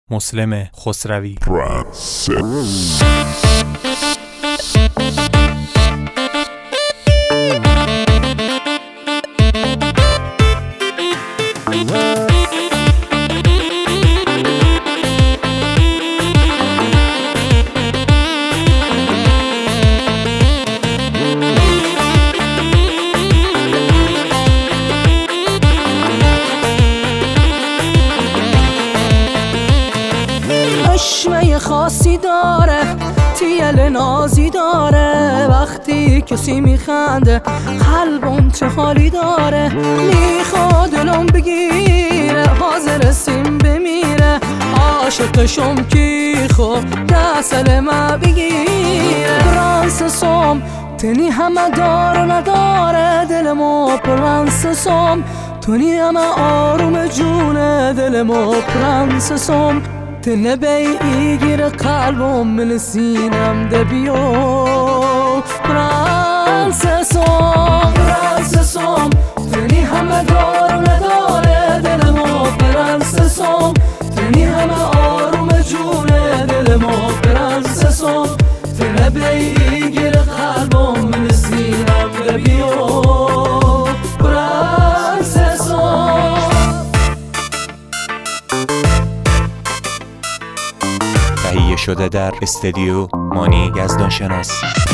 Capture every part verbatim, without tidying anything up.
مسلم خسروی. چشمه خاصی داره، تیل نازی داره، وقتی کسی میخنده قلبم چه حالی داره. میخواد دلم بگیره، حاضر سیم بمیره، عاشقشم کی خوب دستل ما بگیره. پرنسسم تنی همه دار و نداره، دلمو پرنسسم تنی همه آروم جونه، دلمو پرنسسم تنه بی گیر قلبم من سینم ده بیو. پرنسسم پرنسسم تنی همه دار و نداره، دلمو پرنسسم تنی همه آروم جونه، دلمو پرنسسم تنه بی گیر قلبم من سینم ده بیو. تهیه شده در استودیو مانی یزدانشناس.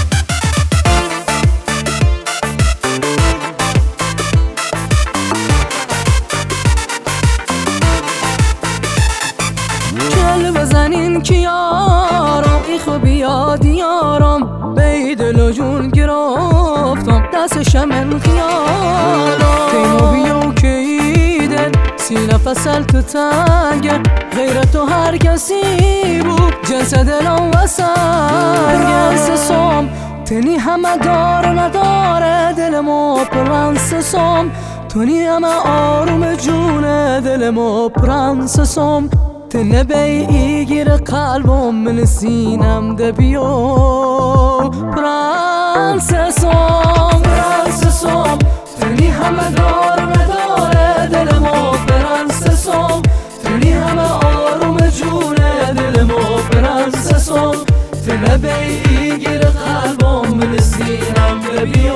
گل بزنین که یارم ای خوبی یاد یارم، بی دل و جون گرفتم دستشم من خیالم. تیمو بیو که ایدن سینه فصل تو تنگه، غیر تو هر کسی بود جنس دلم و سنگه. پرنسسم تنی همه دار و نداره، دلمو پرنسسم تنی همه آروم جونه، دلمو پرنسسم تنه بی گیر قلبم من سینم ده بیو. پرنسسم پرنسسم تنی همه دار و نداره، دلمو پرنسسم تنی همه آروم جونه، دلمو پرنسسم تنه بی گیر قلبم من سینم ده بیو.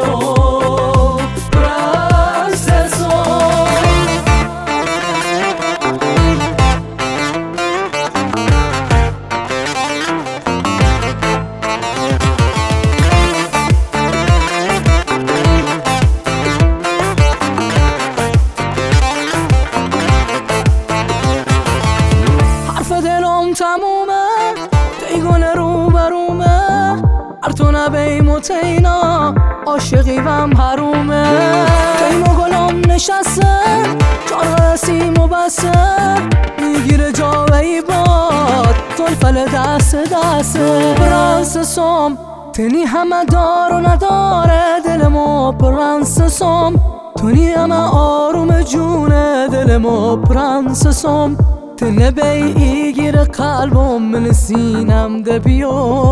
تمومه دیگون رو برومه، ارتو نبیم و تینا عاشقی وم حرومه. تیم و گلم نشسته جان رسیم و بسته، میگیره جاوهی باد طلفل دست دسته. پرنسسم تنی همه دار و نداره، دلمو پرنسسم تنی همه آروم جونه، دلمو پرنسسم تنه بی گیر قلبم من سینم ده بیو.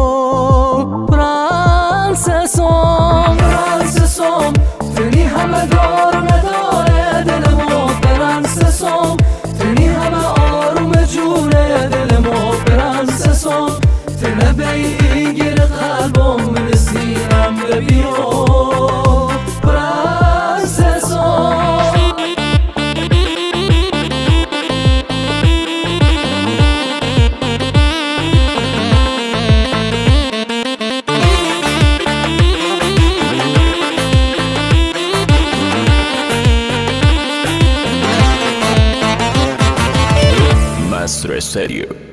پرنسسم پرنسسم تنی همه دار و نداره، دلمو پرنسسم تنی همه آروم جونه، دلمو پرنسسم تنه بی گیر قلبم من سینم ده بیو. Master Stereo.